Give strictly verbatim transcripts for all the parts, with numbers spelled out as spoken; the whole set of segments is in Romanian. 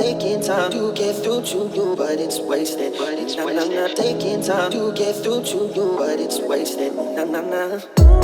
taking time to get through to you, but it's wasted. But it's nah, wasted. Nah, nah, taking time to get through to you, but it's wasted. Nah, nah, nah.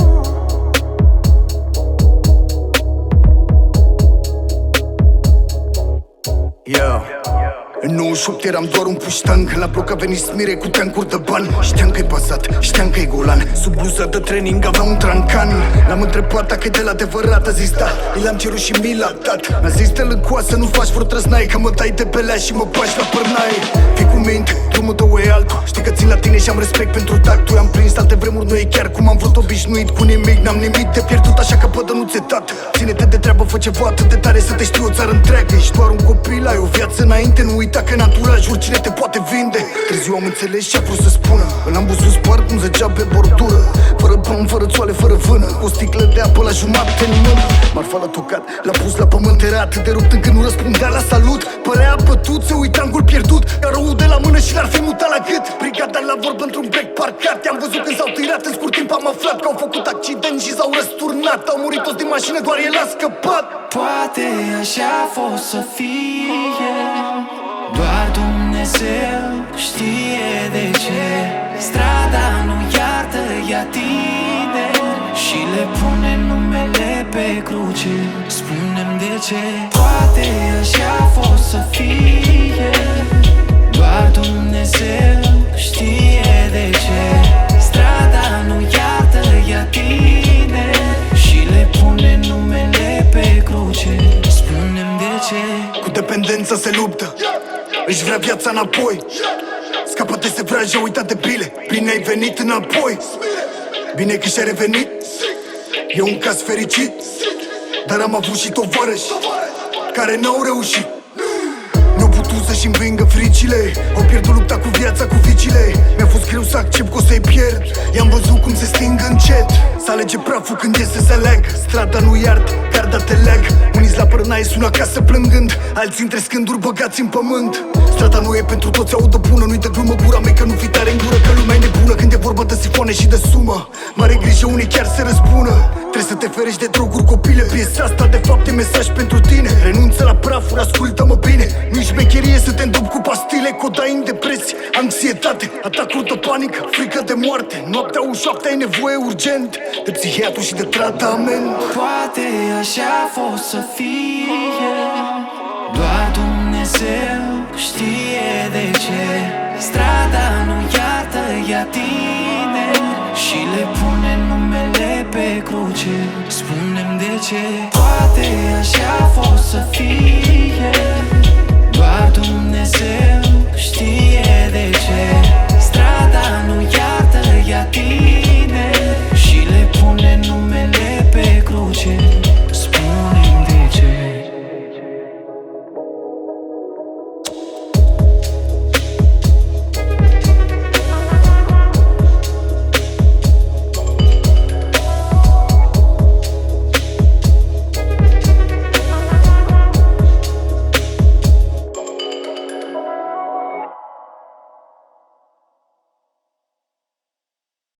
Yeah. În nouăzeci și opt eram doar un puștan. La bloc a venit Smire cu teancuri de bani. Știam că-i pasat, știam că-i golan. Sub bluza de training avea un trancan. L-am întrebat dacă-i de la adevărat, a zis da. I l-am cerut și mi l-a dat. Mi-a zis dă-l în coasă, nu faci vreo trăsnaie, că mă dai de belea și mă bagi la părnaie. Fii cu minte, drumul tău e altul. Știi că țin la tine și am respect pentru tactul. Am prins alte vremuri, nu e chiar cum am vrut obișnuit cu nimic. N-am nimic de pierdut, așa că pădă nu-ți e tată. Ține-te de treabă, fă ceva atât de tare să te știu o țară întreagă. Ești doar un copil, ai o viață înainte, nu uita că în anturaj oricine te poate vinde. Târziu am înțeles ce-a vrut să spună. Îl-am buzut spart cum zăgea pe bordură. Fără bani, fără țoale, fără vână. Cu o sticlă de apă la jumate în mână. Marfa l-a tocat, l-a pus la pământ. Era atât de rupt încât nu răspundea la salut. Părea bătut, se uita în gol pierdut. Iar răul de la mână și l-ar fi mutat la gât. Brigada la vorbă într-un bec parcat. I-am văzut când s-au tirat, în scurt timp am aflat că au făcut accident și s-au răsturnat. Au murit toți din mașină, doar el a scăpat. Poate așa a fost să fie, doar Dumnezeu știe de ce. Strada nu iartă, ea tine și le pune numele pe cruce. Spune-mi de ce. Poate așa a fost să fie, doar Dumnezeu știe de ce. Strada nu iartă, ea tine și le pune numele pe cruce. Spune-mi de ce. Cu dependența se luptă, își vrea viața înapoi. Scapă-te se vrajă, uita de bile. Bine ai venit înapoi. Bine că și-ai revenit. E un caz fericit, dar am avut și tovarăși care n-au reușit. Nu putut să-și învingă fricile. Au pierdut lupta cu viața, cu vicile. Mi-a fost greu să accept că o să-i pierd. I-am văzut cum se sting încet. Să alege praful când iese să aleg. Strada nu iartă, garda te leg. Unii-s la părnaie, sună acasă plângând. Alții între scânduri băgați în pământ. Strada nu e pentru toți, audă bună. Nu-i de glumă gura mea, că nu fi tare în gură. Că lumea e nebună când e vorba de sifoane și de sumă. Mare grijă, unii chiar se răzbună. Trebuie să te ferești de droguri, copile. Piesa asta de fapt e mesaj pentru tine. Renunță la prafuri, ascultă-mă bine. Nu-i șmecherie să te îndup cu pastile. Codain, depresie, anxietate, atacuri de panică, frică de moarte. Noaptea ușoaptă ai nevoie urgent de psihiatru și de tratament. Poate așa a fost să fie, doar Dumnezeu știe de ce. Strada nu iartă, ea tine și le pune numele pe cruce. Spune-mi de ce. Poate așa a fost să fie, doar Dumnezeu știe